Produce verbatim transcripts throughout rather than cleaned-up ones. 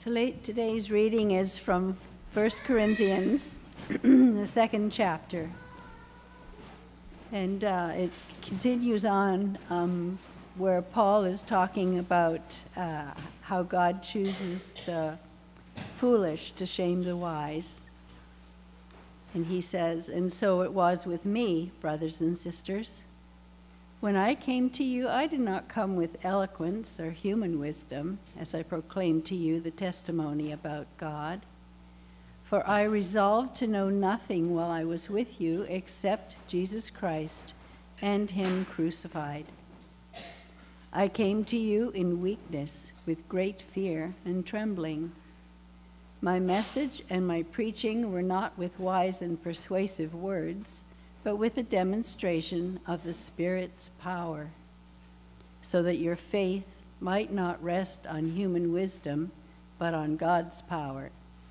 Today's reading is from First Corinthians, the second chapter. And uh, it continues on um, where Paul is talking about uh, how God chooses the foolish to shame the wise. And he says, "And so it was with me, brothers and sisters. When I came to you, I did not come with eloquence or human wisdom, as I proclaimed to you the testimony about God. For I resolved to know nothing while I was with you except Jesus Christ and him crucified. I came to you in weakness, with great fear and trembling. My message and my preaching were not with wise and persuasive words, but with a demonstration of the Spirit's power, so that your faith might not rest on human wisdom, but on God's power.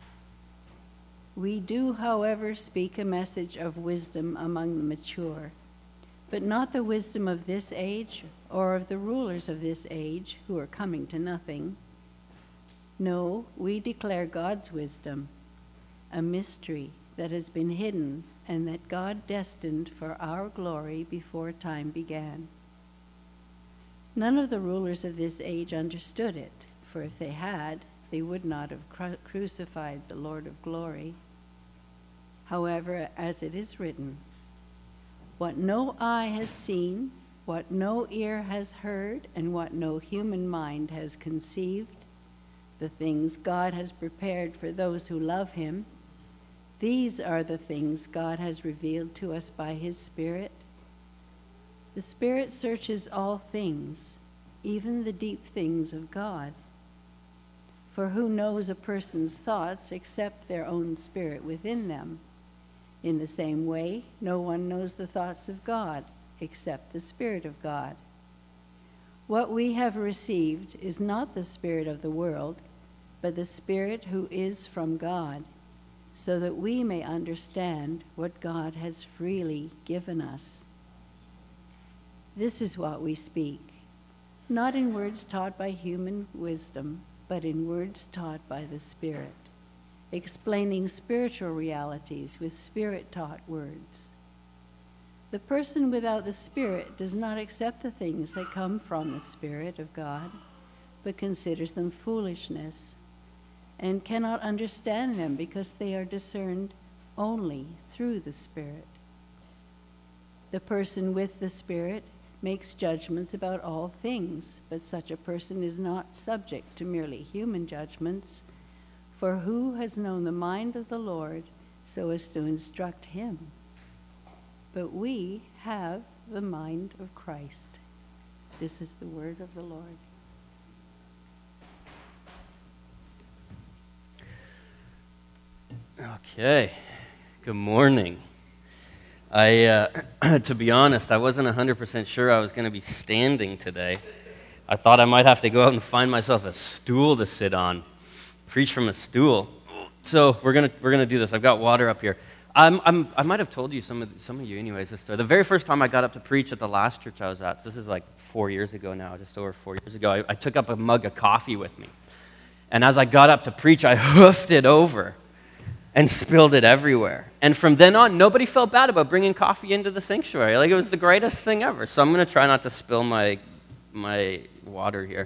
We do, however, speak a message of wisdom among the mature, but not the wisdom of this age or of the rulers of this age who are coming to nothing. No, we declare God's wisdom, a mystery that has been hidden and that God destined for our glory before time began. None of the rulers of this age understood it, for if they had, they would not have cru- crucified the Lord of glory. However, as it is written, what no eye has seen, what no ear has heard, and what no human mind has conceived, the things God has prepared for those who love him, these are the things God has revealed to us by his Spirit. The Spirit searches all things, even the deep things of God. For who knows a person's thoughts except their own spirit within them? In the same way, no one knows the thoughts of God except the Spirit of God. What we have received is not the spirit of the world, but the Spirit who is from God, so that we may understand what God has freely given us. This is what we speak, not in words taught by human wisdom, but in words taught by the Spirit, explaining spiritual realities with Spirit-taught words. The person without the Spirit does not accept the things that come from the Spirit of God, but considers them foolishness, and cannot understand them because they are discerned only through the Spirit. The person with the Spirit makes judgments about all things, but such a person is not subject to merely human judgments, for who has known the mind of the Lord so as to instruct him? But we have the mind of Christ. This is the word of the Lord. Okay, good morning. I, uh, to be honest, I wasn't one hundred percent sure I was going to be standing today. I thought I might have to go out and find myself a stool to sit on, preach from a stool. So we're gonna we're gonna do this. I've got water up here. I'm, I'm I might have told you some of some of you anyways this story. The very first time I got up to preach at the last church I was at, so this is like four years ago now, just over four years ago. I, I took up a mug of coffee with me, and as I got up to preach, I hoofed it over and spilled it everywhere. And from then on, nobody felt bad about bringing coffee into the sanctuary. Like, it was the greatest thing ever. So I'm going to try not to spill my my water here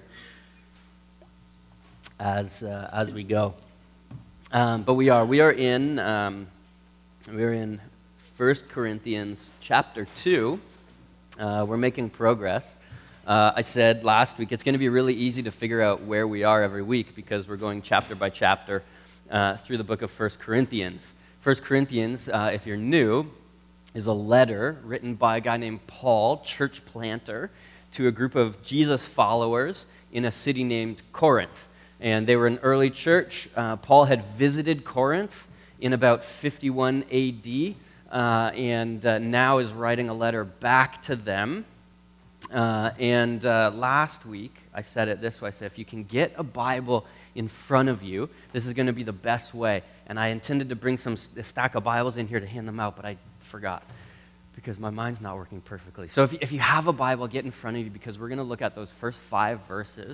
as uh, as we go. Um, but we are we are in um, we're in First Corinthians chapter two. Uh, we're making progress. Uh, I said last week it's going to be really easy to figure out where we are every week because we're going chapter by chapter Uh, through the book of First Corinthians. First Corinthians, uh, if you're new, is a letter written by a guy named Paul, church planter, to a group of Jesus followers in a city named Corinth. And they were an early church. Uh, Paul had visited Corinth in about fifty-one A D, uh, and uh, now is writing a letter back to them. Uh, and uh, last week, I said it this way, I said, if you can get a Bible in front of you, this is going to be the best way. And I intended to bring some a stack of Bibles in here to hand them out, but I forgot because my mind's not working perfectly. So if you, if you have a Bible, get in front of you because we're going to look at those first five verses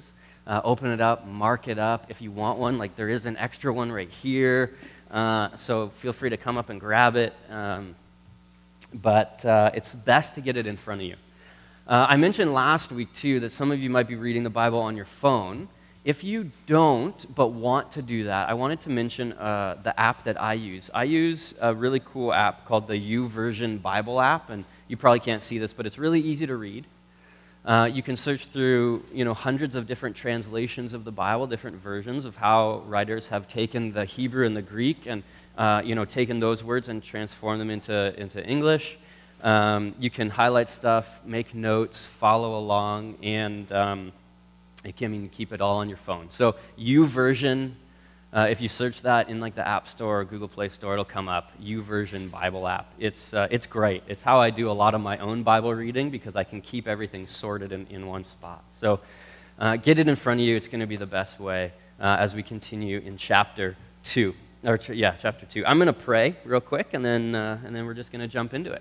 uh, open it up, mark it up. If you want one, like there is an extra one right here. Uh, so feel free to come up and grab it. Um, but uh, it's best to get it in front of you. Uh, I mentioned last week, too, that some of you might be reading the Bible on your phone. If you don't but want to do that, I wanted to mention uh, the app that I use. I use a really cool app called the YouVersion Bible app, and you probably can't see this, but it's really easy to read. Uh, you can search through, you know, hundreds of different translations of the Bible, different versions of how writers have taken the Hebrew and the Greek and, uh, you know, taken those words and transformed them into, into English. Um, you can highlight stuff, make notes, follow along, and um, you can even keep it all on your phone. So YouVersion, uh, if you search that in like the App Store or Google Play Store, it'll come up, YouVersion Bible app. It's, uh, it's great. It's how I do a lot of my own Bible reading because I can keep everything sorted in, in one spot. So uh, get it in front of you. It's going to be the best way uh, as we continue in chapter two. Or, yeah, chapter two. I'm going to pray real quick, and then, uh, and then we're just going to jump into it.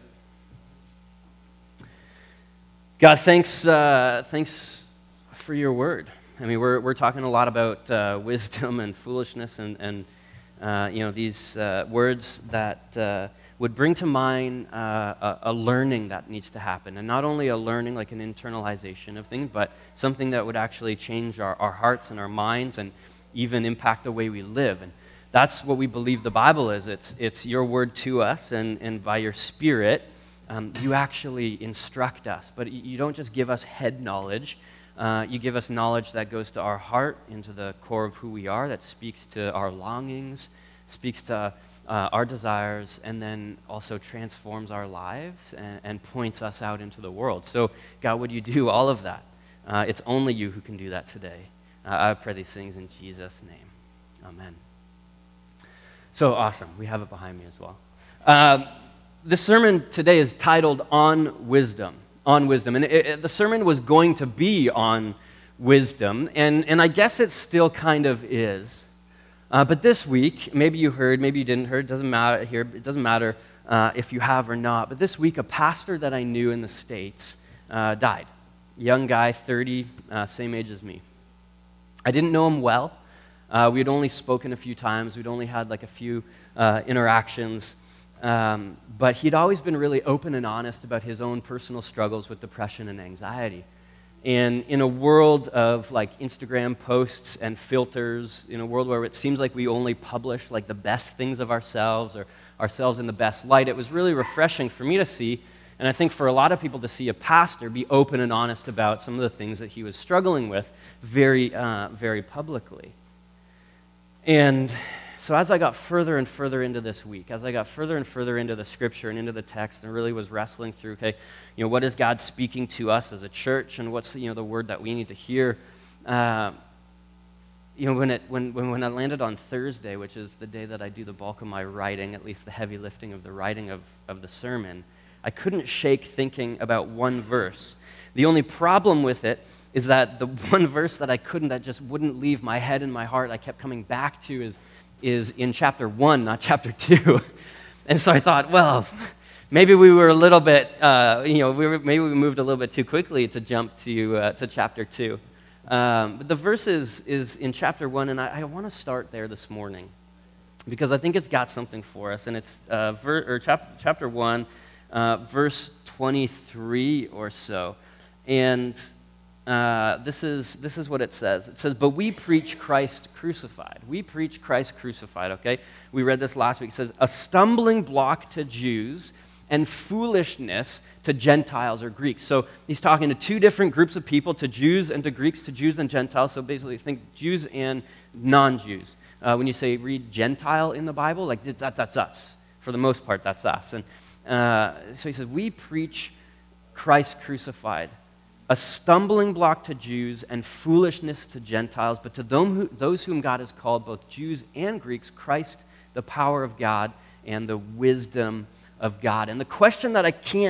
God, thanks, uh, thanks for your word. I mean, we're we're talking a lot about uh, wisdom and foolishness, and and uh, you know these uh, words that uh, would bring to mind uh, a, a learning that needs to happen, and not only a learning like an internalization of things, but something that would actually change our, our hearts and our minds, and even impact the way we live. And that's what we believe the Bible is. It's it's your word to us, and and by your Spirit. Um, you actually instruct us, but you don't just give us head knowledge. Uh, you give us knowledge that goes to our heart, into the core of who we are, that speaks to our longings, speaks to uh, our desires, and then also transforms our lives and, and points us out into the world. So, God, would you do all of that? Uh, it's only you who can do that today. Uh, I pray these things in Jesus' name. Amen. So awesome. We have it behind me as well. Um, The sermon today is titled On Wisdom, On Wisdom. And it, it, the sermon was going to be on wisdom, and, and I guess it still kind of is. Uh, but this week, maybe you heard, maybe you didn't hear, it doesn't matter here, it doesn't matter uh, if you have or not, but this week a pastor that I knew in the States uh, died. Young guy, thirty, uh, same age as me. I didn't know him well. Uh, we had only spoken a few times. We'd only had like a few uh, interactions. Um, but he'd always been really open and honest about his own personal struggles with depression and anxiety. And in a world of like Instagram posts and filters, in a world where it seems like we only publish like the best things of ourselves or ourselves in the best light, it was really refreshing for me to see, and I think for a lot of people to see a pastor be open and honest about some of the things that he was struggling with very, uh, very publicly. And so as I got further and further into this week, as I got further and further into the scripture and into the text, and really was wrestling through, okay, you know, what is God speaking to us as a church, and what's, you know, the word that we need to hear? Uh, you know, when it when, when when I landed on Thursday, which is the day that I do the bulk of my writing, at least the heavy lifting of the writing of, of the sermon, I couldn't shake thinking about one verse. The only problem with it is that the one verse that I couldn't, that just wouldn't leave my head and my heart, I kept coming back to is is in chapter one, not chapter two. And so I thought, well, maybe we were a little bit, uh, you know, we were, maybe we moved a little bit too quickly to jump to uh, to chapter two. Um, but the verse is, is in chapter one, and I, I want to start there this morning because I think it's got something for us. And it's uh, ver- or chap- chapter one, uh, verse twenty-three or so. And Uh, this is this is what it says. It says, "But we preach Christ crucified." We preach Christ crucified, okay? We read this last week. It says, "A stumbling block to Jews and foolishness to Gentiles or Greeks." So he's talking to two different groups of people, to Jews and to Greeks, to Jews and Gentiles. So basically think Jews and non-Jews. Uh, when you say read Gentile in the Bible, like that, that's us. For the most part, that's us. And uh, so he says, "We preach Christ crucified, a stumbling block to Jews and foolishness to Gentiles, but to them who, those whom God has called, both Jews and Greeks, Christ, the power of God and the wisdom of God." And the question that I can't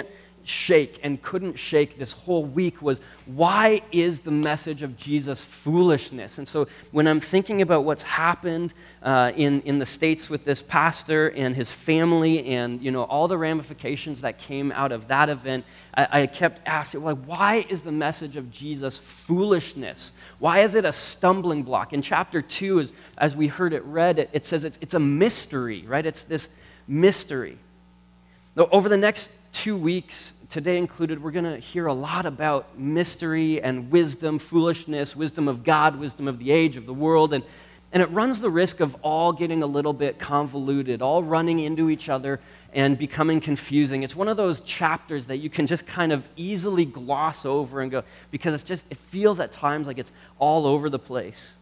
shake and couldn't shake this whole week was, why is the message of Jesus foolishness? And so when I'm thinking about what's happened uh, in, in the States with this pastor and his family and, you know, all the ramifications that came out of that event, I, I kept asking, like, why is the message of Jesus foolishness? Why is it a stumbling block? In chapter two, as, as we heard it read, it, it says it's, it's a mystery, right? It's this mystery. Now, over the next two weeks, today included, we're going to hear a lot about mystery and wisdom, foolishness, wisdom of God, wisdom of the age, of the world, and, and it runs the risk of all getting a little bit convoluted, all running into each other and becoming confusing. It's one of those chapters that you can just kind of easily gloss over and go, because it's just, it feels at times like it's all over the place.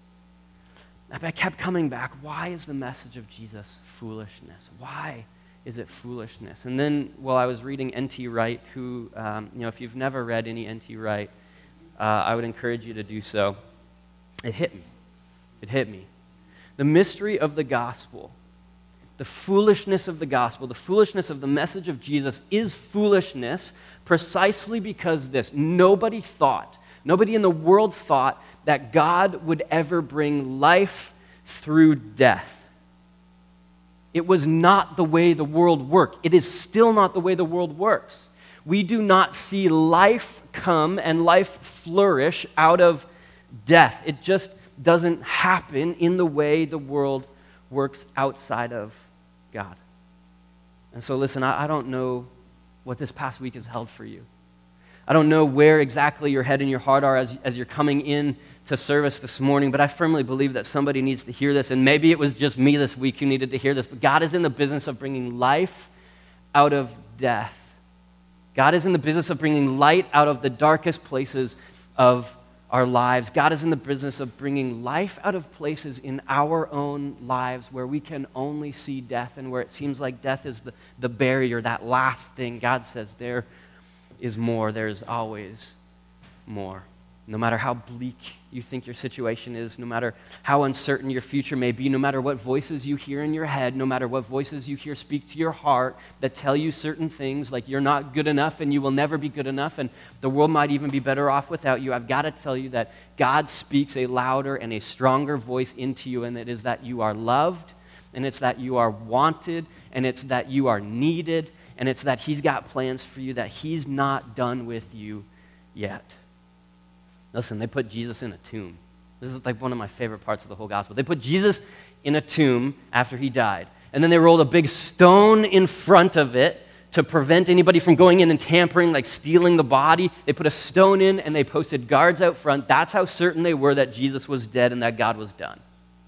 I kept coming back, why is the message of Jesus foolishness? Why is it foolishness? And then, while I was reading N T Wright, who, um, you know, if you've never read any N T Wright, uh, I would encourage you to do so. It hit me. It hit me. The mystery of the gospel, the foolishness of the gospel, the foolishness of the message of Jesus is foolishness precisely because this. Nobody thought, nobody in the world thought that God would ever bring life through death. It was not the way the world worked. It is still not the way the world works. We do not see life come and life flourish out of death. It just doesn't happen in the way the world works outside of God. And so listen, I, I don't know what this past week has held for you. I don't know where exactly your head and your heart are as, as you're coming in to service this morning, but I firmly believe that somebody needs to hear this, and maybe it was just me this week who needed to hear this, but God is in the business of bringing life out of death. God is in the business of bringing light out of the darkest places of our lives. God is in the business of bringing life out of places in our own lives where we can only see death and where it seems like death is the, the barrier, that last thing. God says there is more. There is always more. No matter how bleak you think your situation is, no matter how uncertain your future may be, no matter what voices you hear in your head, no matter what voices you hear speak to your heart that tell you certain things like you're not good enough and you will never be good enough and the world might even be better off without you, I've got to tell you that God speaks a louder and a stronger voice into you, and it is that you are loved, and it's that you are wanted, and it's that you are needed, and it's that He's got plans for you, that He's not done with you yet. Listen, they put Jesus in a tomb. This is like one of my favorite parts of the whole gospel. They put Jesus in a tomb after He died. And then they rolled a big stone in front of it to prevent anybody from going in and tampering, like stealing the body. They put a stone in and they posted guards out front. That's how certain they were that Jesus was dead and that God was done.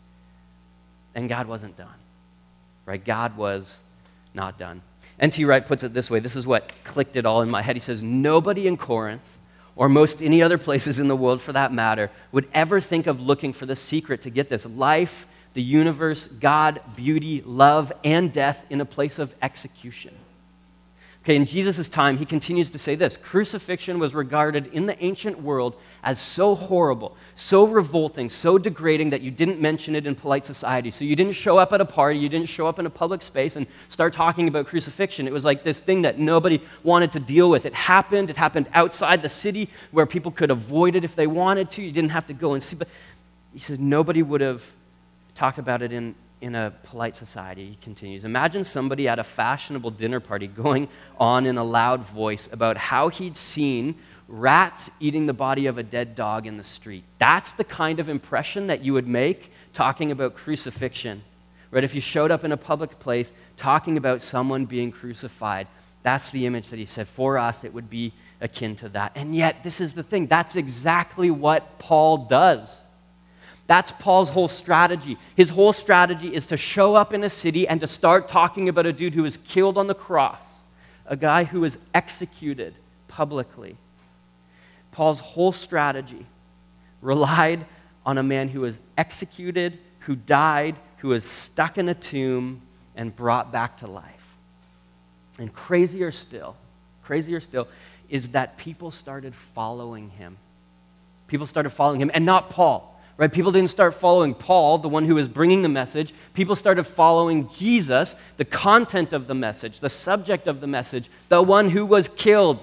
And God wasn't done. Right? God was not done. N T Wright puts it this way. This is what clicked it all in my head. He says, nobody in Corinth, or most any other places in the world for that matter, would ever think of looking for the secret to get this life, the universe, God, beauty, love, and death in a place of execution. Okay, in Jesus' time, he continues to say this: crucifixion was regarded in the ancient world as so horrible, so revolting, so degrading that you didn't mention it in polite society. So you didn't show up at a party, you didn't show up in a public space and start talking about crucifixion. It was like this thing that nobody wanted to deal with. It happened, it happened outside the city where people could avoid it if they wanted to. You didn't have to go and see. But he says nobody would have talked about it in in a polite society. He continues, imagine somebody at a fashionable dinner party going on in a loud voice about how he'd seen rats eating the body of a dead dog in the street. That's the kind of impression that you would make talking about crucifixion. Right? If you showed up in a public place talking about someone being crucified, that's the image that he said. For us, it would be akin to that. And yet, this is the thing. That's exactly what Paul does. That's Paul's whole strategy. His whole strategy is to show up in a city and to start talking about a dude who was killed on the cross, a guy who was executed publicly. Paul's whole strategy relied on a man who was executed, who died, who was stuck in a tomb and brought back to life. And crazier still, crazier still, is that people started following him. People started following him, and not Paul. right? People didn't start following Paul, the one who was bringing the message. People started following Jesus, the content of the message, the subject of the message, the one who was killed.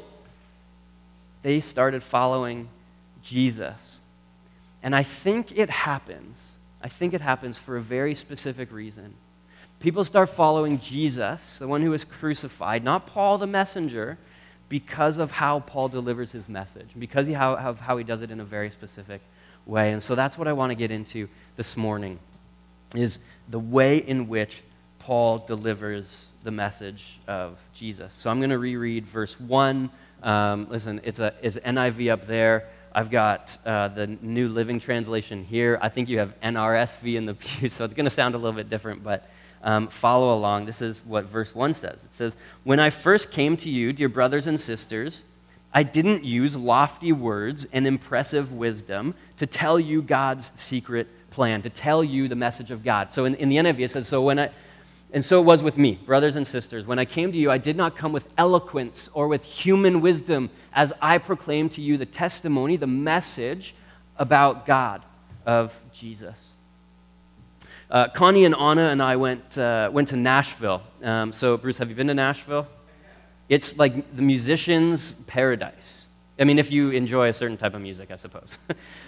They started following Jesus. And I think it happens, I think it happens for a very specific reason. People start following Jesus, the one who was crucified, not Paul the messenger, because of how Paul delivers his message, because he, how, how, how he does it in a very specific way. And so that's what I want to get into this morning, is the way in which Paul delivers the message of Jesus. So I'm going to reread verse one. Um, listen, it's a it's N I V up there. I've got uh, the New Living Translation here. I think you have N R S V in the pew, so it's going to sound a little bit different, but um, follow along. This is what verse one says. It says, "When I first came to you, dear brothers and sisters, I didn't use lofty words and impressive wisdom to tell you God's secret plan, to tell you the message of God." So in, in the N I V it says, so when I... And so it was with me, brothers and sisters. When I came to you, I did not come with eloquence or with human wisdom as I proclaimed to you the testimony, the message about God, of Jesus. Uh, Connie and Anna and I went, uh, went to Nashville. Um, so, Bruce, have you been to Nashville? It's like the musician's paradise. I mean, if you enjoy a certain type of music, I suppose.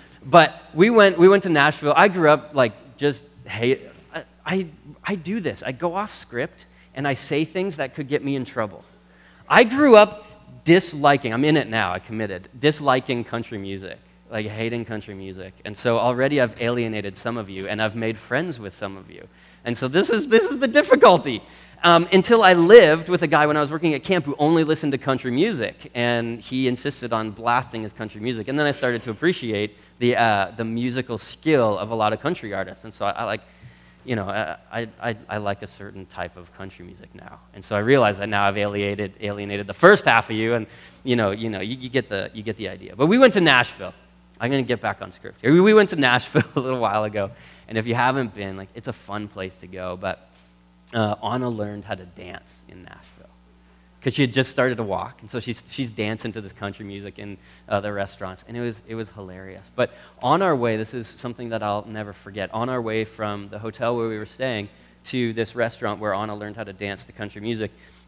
But we went, we went to Nashville. I grew up like just hate. I, I, I do this. I go off script, and I say things that could get me in trouble. I grew up disliking, I'm in it now, I committed, disliking country music, like hating country music. And so already I've alienated some of you, and I've made friends with some of you. And so this is, this is the difficulty. Um, until I lived with a guy when I was working at camp who only listened to country music, and he insisted on blasting his country music. And then I started to appreciate the, uh, the musical skill of a lot of country artists. And so I, I like... You know, I, I, I like a certain type of country music now. And so I realize that now I've alienated, alienated the first half of you, and, you know, you, know you, you, get the, you get the idea. But we went to Nashville. I'm going to get back on script here. We, we went to Nashville a little while ago, and if you haven't been, like, it's a fun place to go. But uh, Anna learned how to dance in Nashville because she had just started to walk, and so she's, she's dancing to this country music in uh, the restaurants, and it was, it was hilarious. But on our way, this is something that I'll never forget, on our way from the hotel where we were staying to this restaurant where Anna learned how to dance to country music,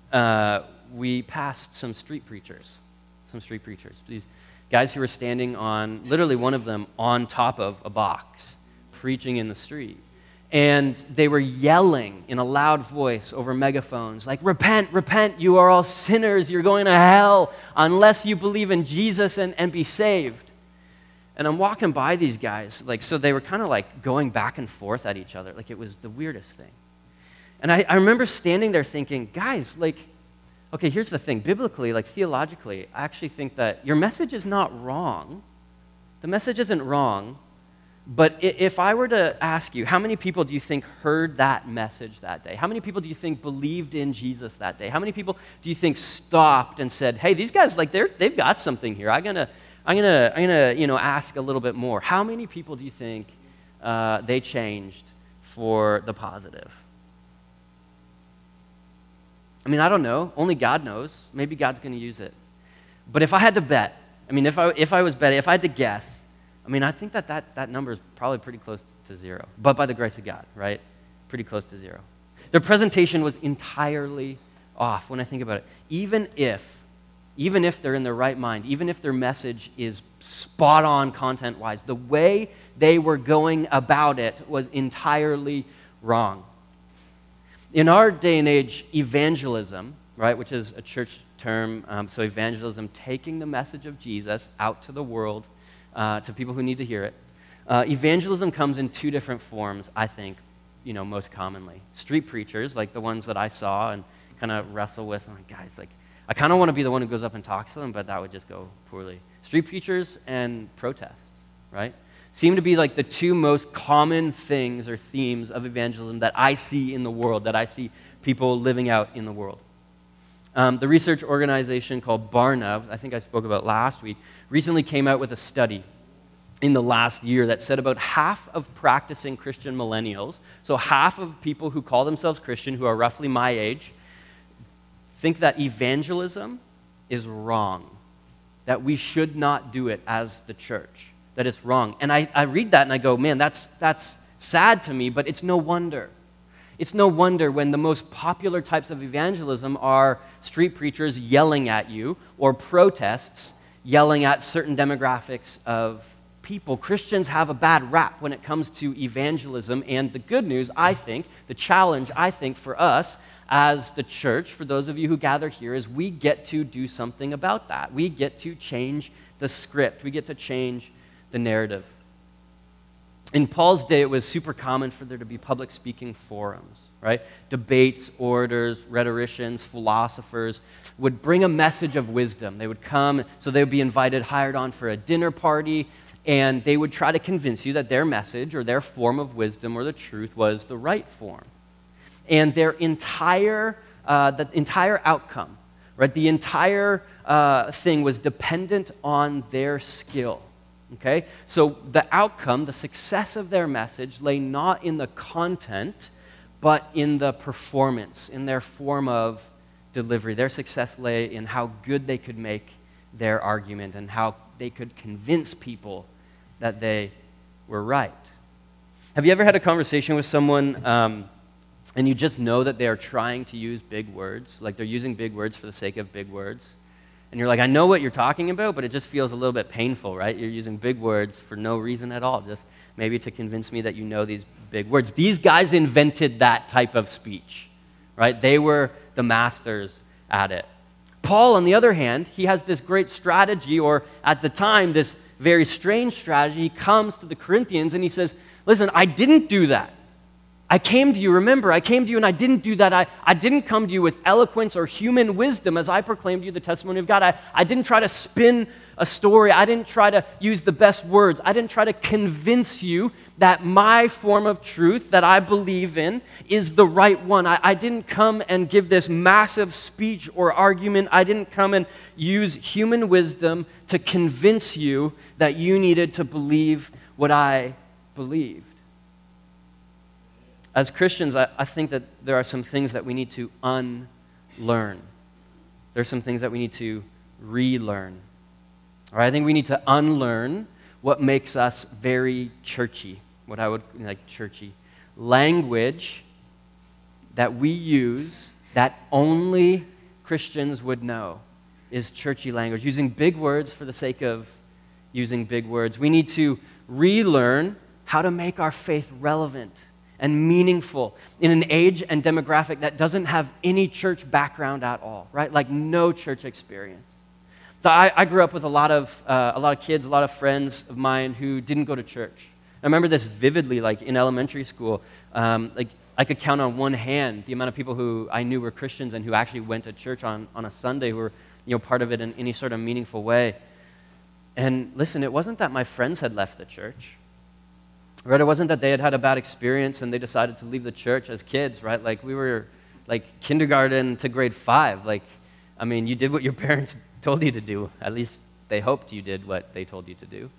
uh, we passed some street preachers, some street preachers, these guys who were standing on, literally one of them, on top of a box, preaching in the street. And they were yelling in a loud voice over megaphones, like, "Repent, repent, you are all sinners, you're going to hell unless you believe in Jesus and, and be saved." And I'm walking by these guys, like, so they were kind of like going back and forth at each other, like it was the weirdest thing. And I, I remember standing there thinking, guys, like, okay, here's the thing, biblically, like theologically, I actually think that your message is not wrong. The message isn't wrong. But if I were to ask you, how many people do you think heard that message that day? How many people do you think believed in Jesus that day? How many people do you think stopped and said, "Hey, these guys, like, they're, they've got something here. I'm gonna, I'm gonna, I'm gonna, you know, ask a little bit more." How many people do you think uh, they changed for the positive? I mean, I don't know. Only God knows. Maybe God's going to use it. But if I had to bet, I mean, if I if I was betting, if I had to guess. I mean, I think that, that that number is probably pretty close to zero, but by the grace of God, right? Pretty close to zero. Their presentation was entirely off when I think about it. Even if, even if they're in their right mind, even if their message is spot on content-wise, the way they were going about it was entirely wrong. In our day and age, evangelism, right, which is a church term, um, so evangelism, taking the message of Jesus out to the world, Uh, to people who need to hear it. Uh, evangelism comes in two different forms, I think, you know, most commonly. Street preachers, like the ones that I saw and kind of wrestle with. I'm like, guys, like, I kind of want to be the one who goes up and talks to them, but that would just go poorly. Street preachers and protests, right? Seem to be like the two most common things or themes of evangelism that I see in the world, that I see people living out in the world. Um, the research organization called Barna, I think I spoke about last week, recently came out with a study in the last year that said about half of practicing Christian millennials, so half of people who call themselves Christian, who are roughly my age, think that evangelism is wrong, that we should not do it as the church, that it's wrong. And I, I read that and I go, man, that's, that's sad to me, but it's no wonder. It's no wonder when the most popular types of evangelism are street preachers yelling at you or protests yelling at certain demographics of people. Christians have a bad rap when it comes to evangelism, and the good news, I think, the challenge, I think, for us as the church, for those of you who gather here, is we get to do something about that. We get to change the script. We get to change the narrative. In Paul's day, it was super common for there to be public speaking forums, right? Debates, orators, rhetoricians, philosophers would bring a message of wisdom. They would come, so they would be invited, hired on for a dinner party, and they would try to convince you that their message or their form of wisdom or the truth was the right form. And their entire, uh, the entire outcome, right, the entire uh, thing was dependent on their skill. Okay? So the outcome, the success of their message lay not in the content, but in the performance, in their form of delivery. Their success lay in how good they could make their argument and how they could convince people that they were right. Have you ever had a conversation with someone um, and you just know that they are trying to use big words, like they're using big words for the sake of big words? And you're like, I know what you're talking about, but it just feels a little bit painful, right? You're using big words for no reason at all, just maybe to convince me that you know these big words. These guys invented that type of speech, right? They were the masters at it. Paul, on the other hand, he has this great strategy, or at the time, this very strange strategy. He comes to the Corinthians and he says, listen, I didn't do that. I came to you, remember, I came to you and I didn't do that. I, I didn't come to you with eloquence or human wisdom as I proclaimed to you the testimony of God. I, I didn't try to spin a story. I didn't try to use the best words. I didn't try to convince you that my form of truth that I believe in is the right one. I, I didn't come and give this massive speech or argument. I didn't come and use human wisdom to convince you that you needed to believe what I believed. As Christians, I, I think that there are some things that we need to unlearn. There are some things that we need to relearn. Or I think we need to unlearn what makes us very churchy, what I would like churchy. Language that we use that only Christians would know is churchy language, using big words for the sake of using big words. We need to relearn how to make our faith relevant and meaningful in an age and demographic that doesn't have any church background at all, right? Like no church experience. So I, I grew up with a lot of uh, a lot of kids, a lot of friends of mine who didn't go to church. I remember this vividly, like in elementary school. Um, like I could count on one hand the amount of people who I knew were Christians and who actually went to church on, on a Sunday, who were, you know, part of it in any sort of meaningful way. And listen, it wasn't that my friends had left the church. Right, it wasn't that they had had a bad experience and they decided to leave the church as kids, right? Like we were like kindergarten to grade five. Like, I mean, you did what your parents told you to do. At least they hoped you did what they told you to do.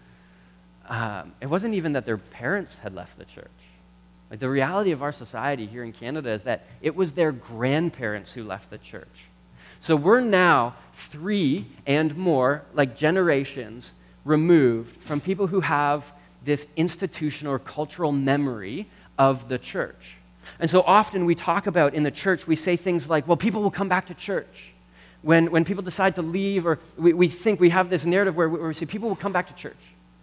Um, it wasn't even that their parents had left the church. Like the reality of our society here in Canada is that it was their grandparents who left the church. So we're now three and more, like generations removed from people who have this institutional or cultural memory of the church. And so often we talk about in the church, we say things like, well, people will come back to church. When, when people decide to leave, or we, we think we have this narrative where we, where we say people will come back to church.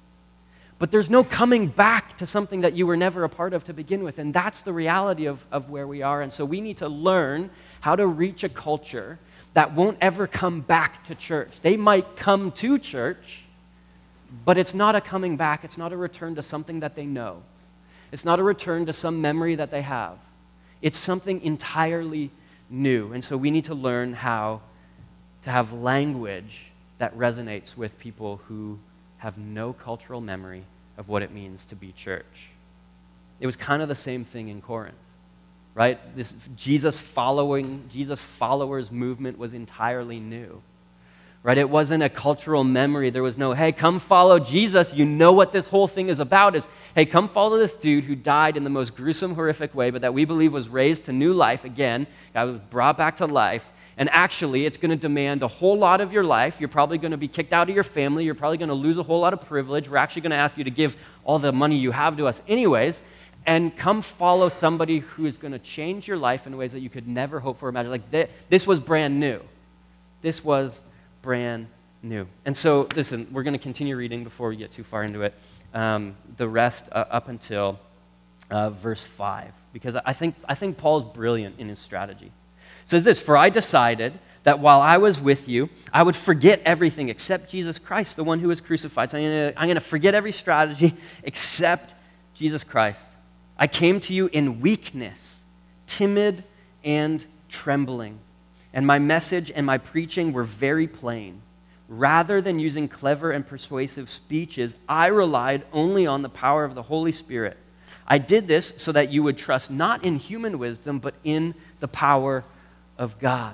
But there's no coming back to something that you were never a part of to begin with. And that's the reality of, of where we are. And so we need to learn how to reach a culture that won't ever come back to church. They might come to church, but it's not a coming back. It's not a return to something that they know. It's not a return to some memory that they have. It's something entirely new. And so we need to learn how to have language that resonates with people who have no cultural memory of what it means to be church. It was kind of the same thing in Corinth, right? This Jesus following, Jesus followers movement was entirely new. Right? It wasn't a cultural memory. There was no, hey, come follow Jesus. You know what this whole thing is about is, hey, come follow this dude who died in the most gruesome, horrific way, but that we believe was raised to new life again. God was brought back to life, And actually, it's going to demand a whole lot of your life. You're probably going to be kicked out of your family. You're probably going to lose a whole lot of privilege. We're actually going to ask you to give all the money you have to us anyways, and come follow somebody who is going to change your life in ways that you could never hope for or imagine. Like, th- this was brand new. This was brand new. And so, listen, we're going to continue reading before we get too far into it. Um, the rest uh, up until uh, verse five, because I think, I think Paul's brilliant in his strategy. It says this, "For I decided that while I was with you, I would forget everything except Jesus Christ, the one who was crucified." So I'm going to I'm going to forget every strategy except Jesus Christ. "I came to you in weakness, timid and trembling, and my message and my preaching were very plain. Rather than using clever and persuasive speeches, I relied only on the power of the Holy Spirit. I did this so that you would trust not in human wisdom, but in the power of God."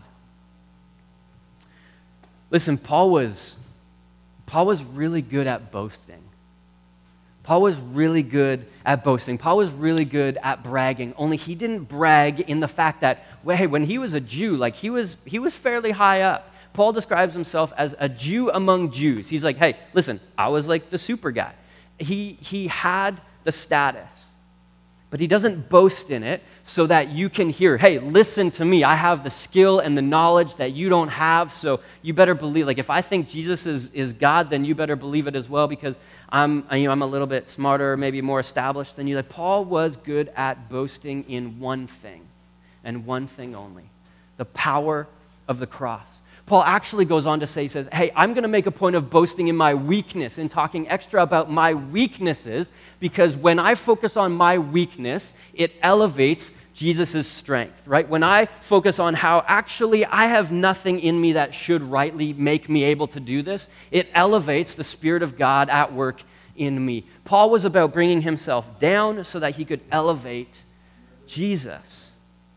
Listen, Paul was, Paul was really good at boasting. Paul was really good at boasting. Paul was really good at bragging, only he didn't brag in the fact that, well, hey, when he was a Jew, like he was, he was fairly high up. Paul describes himself as a Jew among Jews. He's like, hey, listen, I was like the super guy. He, he had the status, but he doesn't boast in it so that you can hear, hey, listen to me. I have the skill and the knowledge that you don't have, so you better believe. Like if I think Jesus is, is God, then you better believe it as well because I'm, you know, I'm a little bit smarter, maybe more established than you. Like Paul was good at boasting in one thing and one thing only, the power of the cross. Paul actually goes on to say, he says, hey, I'm going to make a point of boasting in my weakness and talking extra about my weaknesses because when I focus on my weakness, it elevates Jesus' strength, right? When I focus on how actually I have nothing in me that should rightly make me able to do this, it elevates the Spirit of God at work in me. Paul was about bringing himself down so that he could elevate Jesus.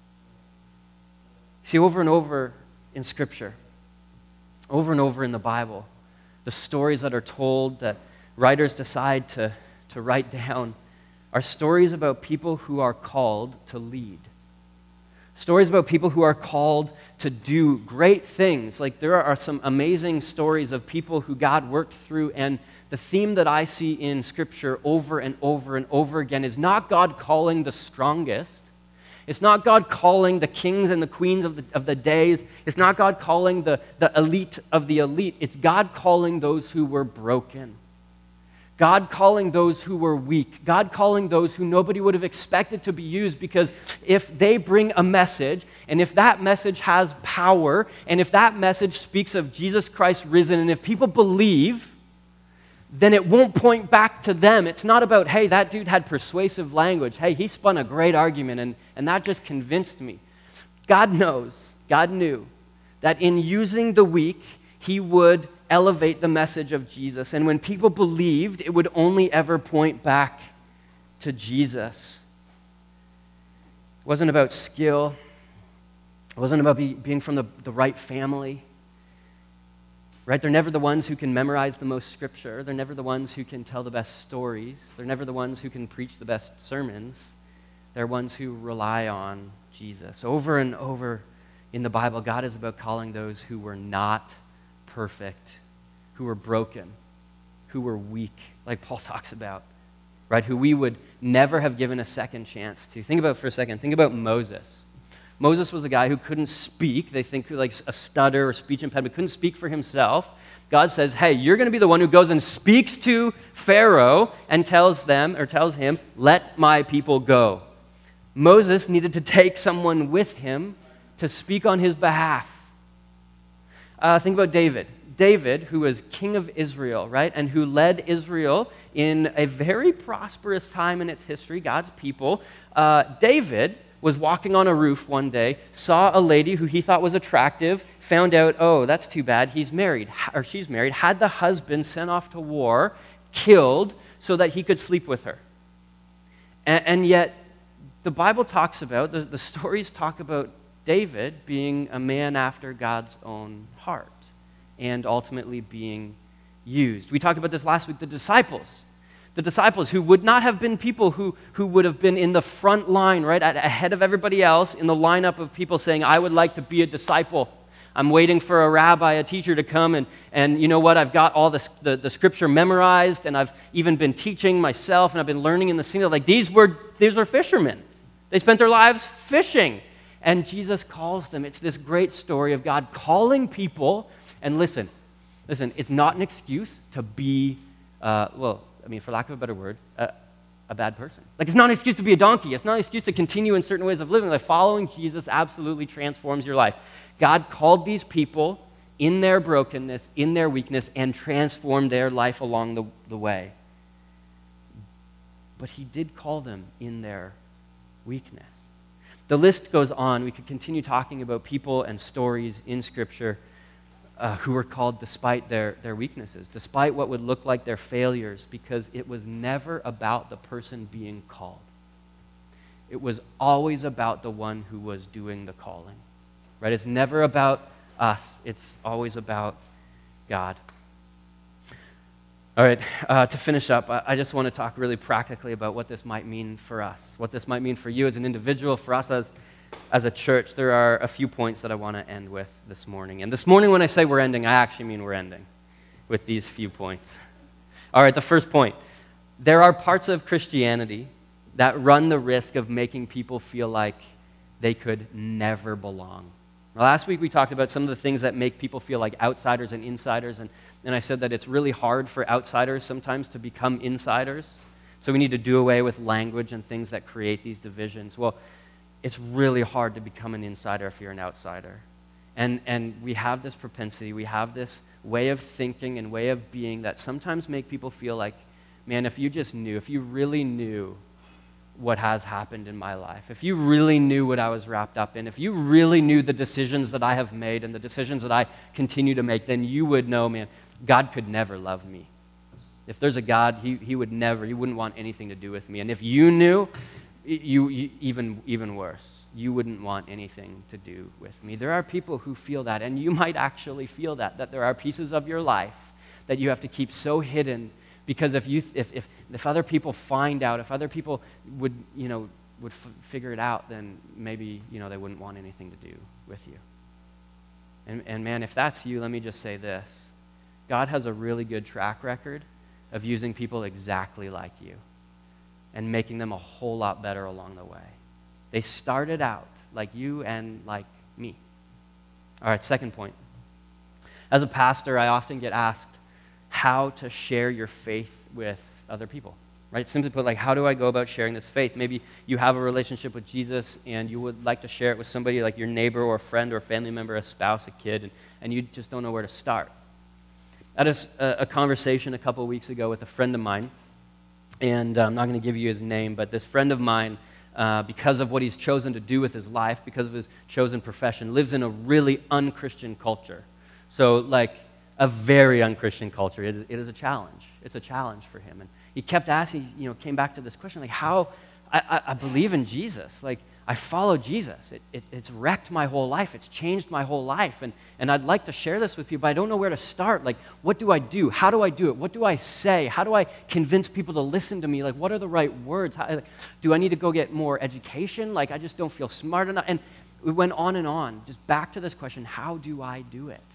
See, over and over in Scripture, over and over in the Bible, the stories that are told that writers decide to, to write down are stories about people who are called to lead. Stories about people who are called to do great things. Like there are some amazing stories of people who God worked through, and the theme that I see in Scripture over and over and over again is not God calling the strongest. It's not God calling the kings and the queens of the, of the days. It's not God calling the, the elite of the elite. It's God calling those who were broken. God calling those who were weak. God calling those who nobody would have expected to be used, because if they bring a message, and if that message has power, and if that message speaks of Jesus Christ risen, and if people believe, then it won't point back to them. It's not about, hey, that dude had persuasive language. Hey, he spun a great argument, and, and that just convinced me. God knows, God knew that in using the weak, he would elevate the message of Jesus. And when people believed, it would only ever point back to Jesus. It wasn't about skill. It wasn't about be, being from the, the right family. Right? They're never the ones who can memorize the most scripture. They're never the ones who can tell the best stories. They're never the ones who can preach the best sermons. They're ones who rely on Jesus. Over and over in the Bible, God is about calling those who were not perfect, who were broken, who were weak, like Paul talks about, right? Who we would never have given a second chance to. Think about it for a second. Think about Moses. Moses was a guy who couldn't speak. They think like a stutter or speech impediment, couldn't speak for himself. God says, hey, you're going to be the one who goes and speaks to Pharaoh and tells them, or tells him, let my people go. Moses needed to take someone with him to speak on his behalf. Uh, think about David. David, who was king of Israel, right, and who led Israel in a very prosperous time in its history, God's people. Uh, David was walking on a roof one day, saw a lady who he thought was attractive, found out, oh, that's too bad, he's married, or she's married, had the husband sent off to war, killed, so that he could sleep with her. And, and yet, the Bible talks about, the, the stories talk about David being a man after God's own heart and ultimately being used. We talked about this last week, the disciples. The disciples who would not have been people who, who would have been in the front line, right, ahead of everybody else in the lineup of people saying, I would like to be a disciple. I'm waiting for a rabbi, a teacher to come, and, and you know what? I've got all this, the, the scripture memorized, and I've even been teaching myself, and I've been learning in the synagogue. Like, these were, these were fishermen. They spent their lives fishing. And Jesus calls them. It's this great story of God calling people. And listen, listen, it's not an excuse to be, uh, well, I mean, for lack of a better word, uh, a bad person. Like, it's not an excuse to be a donkey. It's not an excuse to continue in certain ways of living. Like, following Jesus absolutely transforms your life. God called these people in their brokenness, in their weakness, and transformed their life along the, the way. But he did call them in their weakness. The list goes on. We could continue talking about people and stories in Scripture uh, who were called despite their, their weaknesses, despite what would look like their failures, because it was never about the person being called. It was always about the one who was doing the calling. Right? It's never about us. It's always about God. All right, uh, to finish up, I, I just want to talk really practically about what this might mean for us, what this might mean for you as an individual, for us as, as a church. There are a few points that I want to end with this morning. And this morning when I say we're ending, I actually mean we're ending with these few points. All right, the first point. There are parts of Christianity that run the risk of making people feel like they could never belong. Now, last week we talked about some of the things that make people feel like outsiders and insiders, and, and I said that it's really hard for outsiders sometimes to become insiders, so we need to do away with language and things that create these divisions. Well, it's really hard to become an insider if you're an outsider. And, and we have this propensity, we have this way of thinking and way of being that sometimes make people feel like, man, if you just knew, if you really knew what has happened in my life, if you really knew what I was wrapped up in, if you really knew the decisions that I have made and the decisions that I continue to make, then you would know, man, God could never love me. If there's a God, he, he would never, he wouldn't want anything to do with me. And if you knew, you, you even, even worse, you wouldn't want anything to do with me. There are people who feel that, and you might actually feel that, that there are pieces of your life that you have to keep so hidden. Because if you, if, if if other people find out, if other people would, you know, would f- figure it out, then maybe, you know, they wouldn't want anything to do with you. And and man, if that's you, let me just say this: God has a really good track record of using people exactly like you, and making them a whole lot better along the way. They started out like you and like me. All right, second point. As a pastor, I often get asked how to share your faith with other people, right? Simply put, like, how do I go about sharing this faith? Maybe you have a relationship with Jesus and you would like to share it with somebody like your neighbor or a friend or a family member, a spouse, a kid, and, and you just don't know where to start. I had a, a conversation a couple weeks ago with a friend of mine, and I'm not going to give you his name, but this friend of mine, uh, because of what he's chosen to do with his life, because of his chosen profession, lives in a really un-Christian culture. So, like, a very unchristian culture. It is, it is a challenge. It's a challenge for him. And he kept asking, you know, came back to this question, like, how, I, I, I believe in Jesus. Like, I follow Jesus. It, it, it's wrecked my whole life. It's changed my whole life. And, and I'd like to share this with people, but I don't know where to start. Like, what do I do? How do I do it? What do I say? How do I convince people to listen to me? Like, what are the right words? How, like, do I need to go get more education? Like, I just don't feel smart enough. And we went on and on, just back to this question, how do I do it?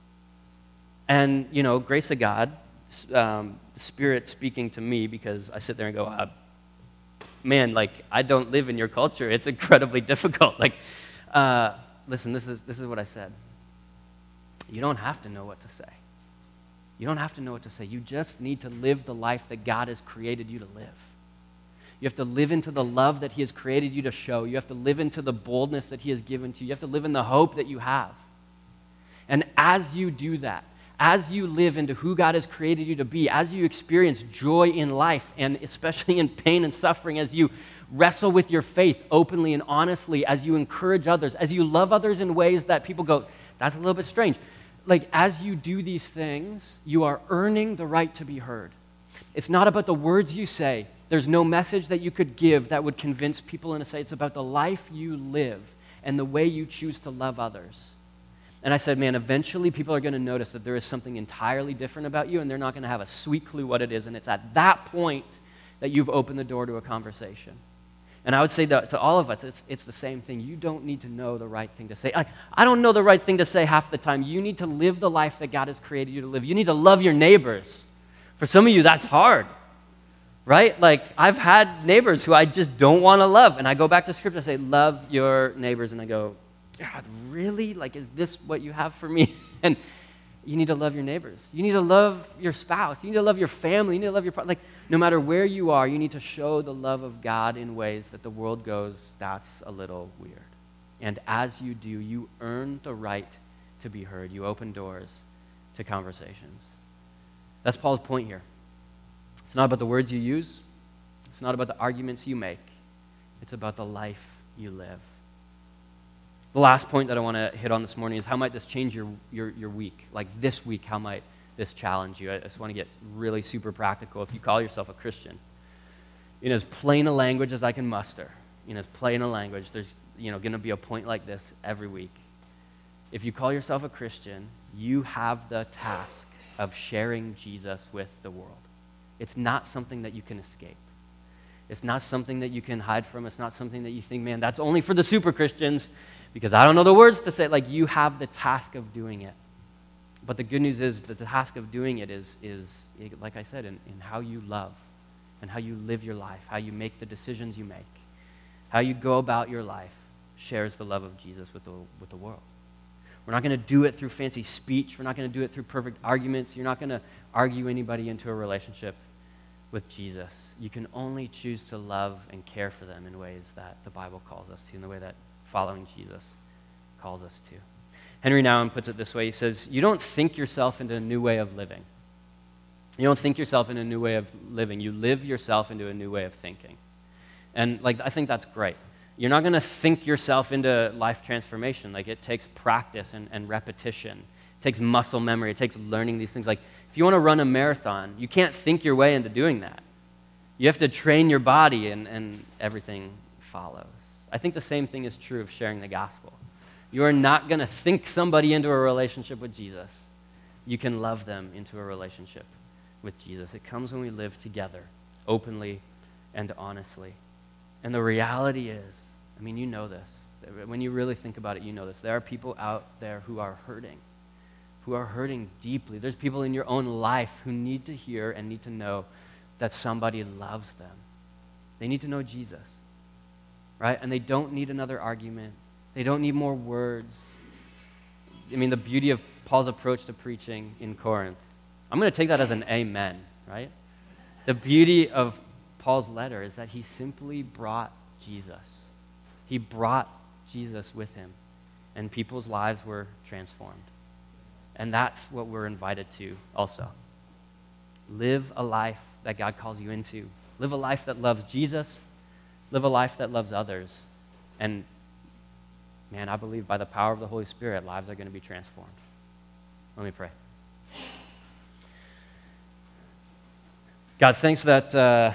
And, you know, grace of God, um, Spirit speaking to me, because I sit there and go, uh, man, like, I don't live in your culture. It's incredibly difficult. Like, uh, listen, this is this is what I said. You don't have to know what to say. You don't have to know what to say. You just need to live the life that God has created you to live. You have to live into the love that he has created you to show. You have to live into the boldness that he has given to you. You have to live in the hope that you have. And as you do that, as you live into who God has created you to be, as you experience joy in life, and especially in pain and suffering, as you wrestle with your faith openly and honestly, as you encourage others, as you love others in ways that people go, that's a little bit strange. Like, as you do these things, you are earning the right to be heard. It's not about the words you say. There's no message that you could give that would convince people in a say. It's about the life you live and the way you choose to love others. And I said, man, eventually people are going to notice that there is something entirely different about you, and they're not going to have a sweet clue what it is. And it's at that point that you've opened the door to a conversation. And I would say that to all of us, it's, it's the same thing. You don't need to know the right thing to say. I, I don't know the right thing to say half the time. You need to live the life that God has created you to live. You need to love your neighbors. For some of you, that's hard, right? Like, I've had neighbors who I just don't want to love. And I go back to Scripture and say, love your neighbors. And I go, God, really? Like, is this what you have for me? And you need to love your neighbors. You need to love your spouse. You need to love your family. You need to love your, like, no matter where you are, you need to show the love of God in ways that the world goes, that's a little weird. And as you do, you earn the right to be heard. You open doors to conversations. That's Paul's point here. It's not about the words you use. It's not about the arguments you make. It's about the life you live. The last point that I want to hit on this morning is how might this change your, your, your week? Like this week, how might this challenge you? I just want to get really super practical. If you call yourself a Christian, in as plain a language as I can muster, in as plain a language, there's you know going to be a point like this every week. If you call yourself a Christian, you have the task of sharing Jesus with the world. It's not something that you can escape. It's not something that you can hide from. It's not something that you think, man, that's only for the super Christians because I don't know the words to say. Like, you have the task of doing it. But the good news is that the task of doing it is, is like I said, in, in how you love and how you live your life, how you make the decisions you make, how you go about your life shares the love of Jesus with the, with the world. We're not going to do it through fancy speech. We're not going to do it through perfect arguments. You're not going to argue anybody into a relationship with Jesus. You can only choose to love and care for them in ways that the Bible calls us to, in the way that following Jesus calls us to. Henry Nouwen puts it this way. He says, you don't think yourself into a new way of living. You don't think yourself in a new way of living. You live yourself into a new way of thinking. And like I think that's great. You're not going to think yourself into life transformation. Like, it takes practice and, and repetition. It takes muscle memory. It takes learning these things. Like, if you want to run a marathon, you can't think your way into doing that. You have to train your body, and, and everything follows. I think the same thing is true of sharing the gospel. You are not going to think somebody into a relationship with Jesus. You can love them into a relationship with Jesus. It comes when we live together, openly and honestly. And the reality is, I mean, you know this. When you really think about it, you know this. There are people out there who are hurting, who are hurting deeply. There's people in your own life who need to hear and need to know that somebody loves them. They need to know Jesus, right? And they don't need another argument. They don't need more words. I mean, the beauty of Paul's approach to preaching in Corinth, I'm going to take that as an amen, right? The beauty of Paul's letter is that he simply brought Jesus. He brought Jesus with him, and people's lives were transformed. And that's what we're invited to also. Live a life that God calls you into. Live a life that loves Jesus. Live a life that loves others. And man, I believe by the power of the Holy Spirit, lives are going to be transformed. Let me pray. God, thanks that, uh,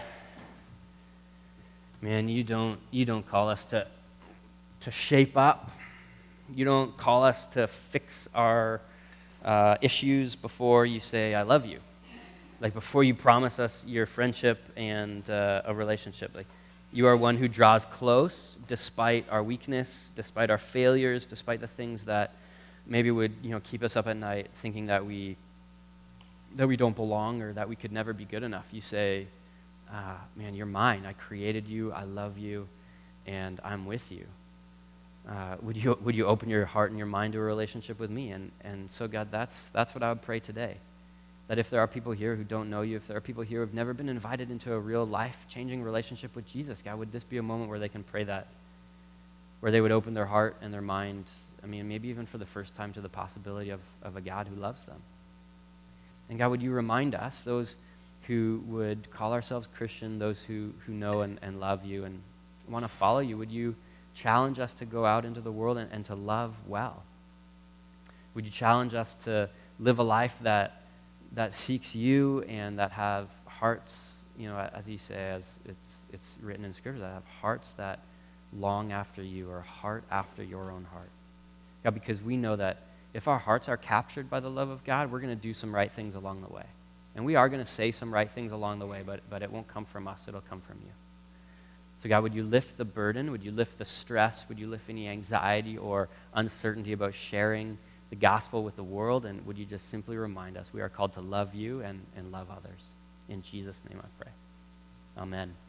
man, you don't you don't call us to to shape up. You don't call us to fix our uh, issues before you say, I love you. Like, before you promise us your friendship and uh, a relationship. Like, you are one who draws close despite our weakness, despite our failures, despite the things that maybe would, you know, keep us up at night thinking that we that we don't belong or that we could never be good enough. You say, ah, man, you're mine. I created you. I love you, and I'm with you. Uh, would you would you open your heart and your mind to a relationship with me? And and so, God, that's that's what I would pray today. That if there are people here who don't know you, if there are people here who have never been invited into a real life-changing relationship with Jesus, God, would this be a moment where they can pray that, where they would open their heart and their mind, I mean, maybe even for the first time, to the possibility of, of a God who loves them. And God, would you remind us, those who would call ourselves Christian, those who, who know and, and love you and want to follow you, would you challenge us to go out into the world and, and to love well? Would you challenge us to live a life that that seeks you and that have hearts, you know, as you say, as it's it's written in Scripture, that have hearts that long after you, or heart after your own heart. God, because we know that if our hearts are captured by the love of God, we're going to do some right things along the way. And we are going to say some right things along the way, but, but it won't come from us. It'll come from you. So God, would you lift the burden? Would you lift the stress? Would you lift any anxiety or uncertainty about sharing the gospel with the world? And would you just simply remind us we are called to love you and, and love others? In Jesus' name I pray. Amen.